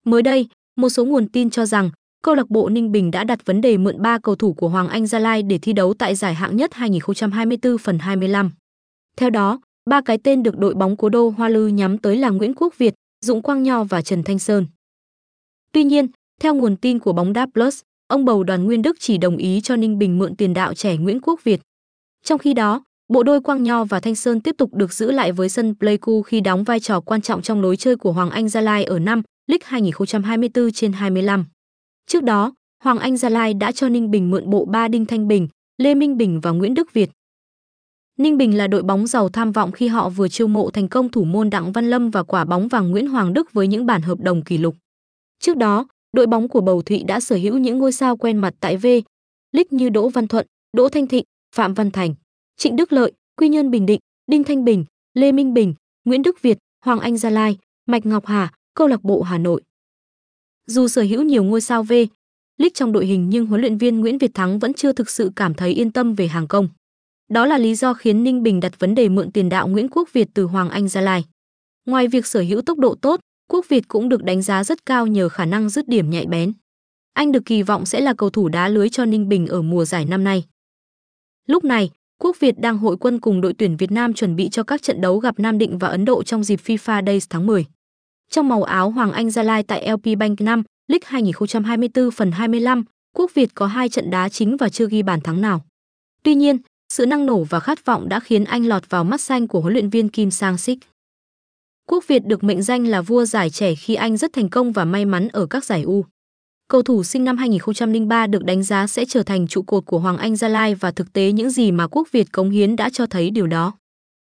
Mới đây, một số nguồn tin cho rằng câu lạc bộ Ninh Bình đã đặt vấn đề mượn 3 cầu thủ của Hoàng Anh Gia Lai để thi đấu tại giải hạng nhất 2024 phần 25. Theo đó, 3 cái tên được đội bóng cố đô Hoa Lư nhắm tới là Nguyễn Quốc Việt, Dũng Quang Nho và Trần Thanh Sơn. Tuy nhiên, theo nguồn tin của bóng đá Plus, ông bầu Đoàn Nguyên Đức chỉ đồng ý cho Ninh Bình mượn tiền đạo trẻ Nguyễn Quốc Việt. Trong khi đó, bộ đôi Quang Nho và Thanh Sơn tiếp tục được giữ lại với sân Pleiku khi đóng vai trò quan trọng trong lối chơi của Hoàng Anh Gia Lai ở năm League 2024/25. Trước đó, Hoàng Anh Gia Lai đã cho Ninh Bình mượn bộ 3 Đinh Thanh Bình, Lê Minh Bình và Nguyễn Đức Việt. Ninh Bình là đội bóng giàu tham vọng khi họ vừa chiêu mộ thành công thủ môn Đặng Văn Lâm và quả bóng vàng Nguyễn Hoàng Đức với những bản hợp đồng kỷ lục. Trước đó, đội bóng của Bầu Thụy đã sở hữu những ngôi sao quen mặt tại V-League như Đỗ Văn Thuận, Đỗ Thanh Thịnh, Phạm Văn Thành, Trịnh Đức Lợi, Quy Nhơn Bình Định, Đinh Thanh Bình, Lê Minh Bình, Nguyễn Đức Việt, Hoàng Anh Gia Lai, Mạch Ngọc Hà, câu lạc bộ Hà Nội. Dù sở hữu nhiều ngôi sao V-League trong đội hình nhưng huấn luyện viên Nguyễn Việt Thắng vẫn chưa thực sự cảm thấy yên tâm về hàng công. Đó là lý do khiến Ninh Bình đặt vấn đề mượn tiền đạo Nguyễn Quốc Việt từ Hoàng Anh Gia Lai. Ngoài việc sở hữu tốc độ tốt, Quốc Việt cũng được đánh giá rất cao nhờ khả năng dứt điểm nhạy bén. Anh được kỳ vọng sẽ là cầu thủ đá lưới cho Ninh Bình ở mùa giải năm nay. Lúc này, Quốc Việt đang hội quân cùng đội tuyển Việt Nam chuẩn bị cho các trận đấu gặp Nam Định và Ấn Độ trong dịp FIFA Days tháng 10. Trong màu áo Hoàng Anh Gia Lai tại LP Bank 5, League 2024 phần 25, Quốc Việt có 2 trận đá chính và chưa ghi bàn thắng nào. Tuy nhiên, sự năng nổ và khát vọng đã khiến anh lọt vào mắt xanh của huấn luyện viên Kim Sang-sik. Quốc Việt được mệnh danh là vua giải trẻ khi anh rất thành công và may mắn ở các giải U. Cầu thủ sinh năm 2003 được đánh giá sẽ trở thành trụ cột của Hoàng Anh Gia Lai và thực tế những gì mà Quốc Việt cống hiến đã cho thấy điều đó.